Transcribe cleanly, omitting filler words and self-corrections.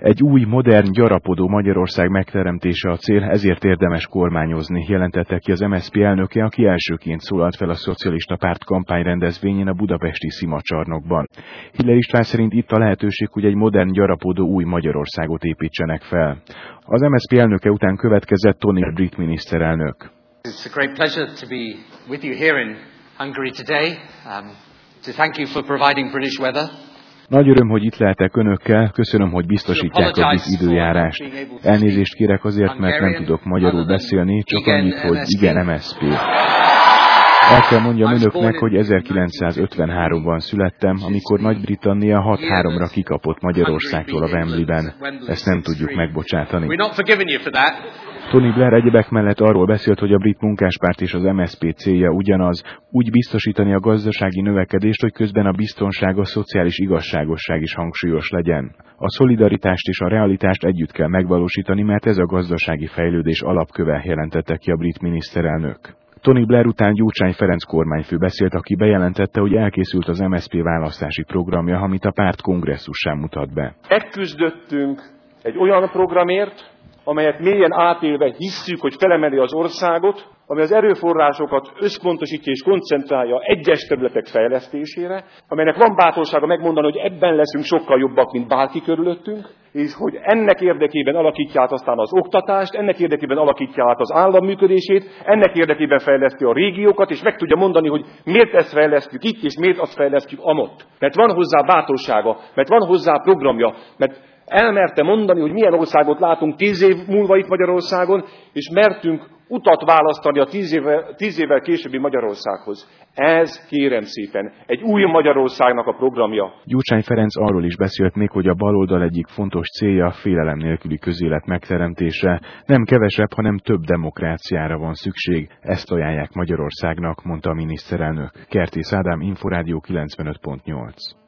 Egy új, modern, gyarapodó Magyarország megteremtése a cél, ezért érdemes kormányozni, jelentette ki az MSZP elnöke, aki elsőként szólalt fel a Szocialista Párt kampányrendezvényén a budapesti Szimacsarnokban. Hiller István szerint itt a lehetőség, hogy egy modern, gyarapodó új Magyarországot építsenek fel. Az MSZP elnöke után következett Tony Blair brit miniszterelnök. It's a great pleasure to be with you here in Hungary today, to thank you for providing British weather. Nagy öröm, hogy itt lehetek önökkel, köszönöm, hogy biztosítják a brit időjárást. Elnézést kérek azért, mert nem tudok magyarul beszélni, csak annyit, hogy igen, MSZP. El kell mondjam önöknek, hogy 1953-ban születtem, amikor Nagy-Britannia 6-3-ra kikapott Magyarországtól a Wembleyben. Ezt nem tudjuk megbocsátani. Tony Blair egyebek mellett arról beszélt, hogy a brit munkáspárt és az MSZP célja ugyanaz, úgy biztosítani a gazdasági növekedést, hogy közben a biztonság, a szociális igazságosság is hangsúlyos legyen. A szolidaritást és a realitást együtt kell megvalósítani, mert ez a gazdasági fejlődés alapköve, jelentette ki a brit miniszterelnök. Tony Blair után Gyurcsány Ferenc kormányfő beszélt, aki bejelentette, hogy elkészült az MSZP választási programja, amit a párt kongresszusán mutat be. Megküzdöttünk egy olyan programért, amelyet mélyen átélve hisszük, hogy felemeli az országot, ami az erőforrásokat összpontosítja és koncentrálja egyes területek fejlesztésére, amelynek van bátorsága megmondani, hogy ebben leszünk sokkal jobbak, mint bárki körülöttünk, és hogy ennek érdekében alakítja át aztán az oktatást, ennek érdekében alakítja át az állam működését, ennek érdekében fejleszti a régiókat, és meg tudja mondani, hogy miért ezt fejlesztjük itt, és miért azt fejlesztjük amott. Mert van hozzá bátorsága, mert van hozzá programja, mert elmerte mondani, hogy milyen országot látunk 10 év múlva itt Magyarországon, és mertünk utat választani a 10 évvel későbbi Magyarországhoz. Ez, kérem szépen, egy új Magyarországnak a programja. Gyurcsány Ferenc arról is beszélt még, hogy a baloldal egyik fontos célja a félelem nélküli közélet megteremtése. Nem kevesebb, hanem több demokráciára van szükség. Ezt ajánlják Magyarországnak, mondta a miniszterelnök. Kertész Ádám, Inforádió 95.8.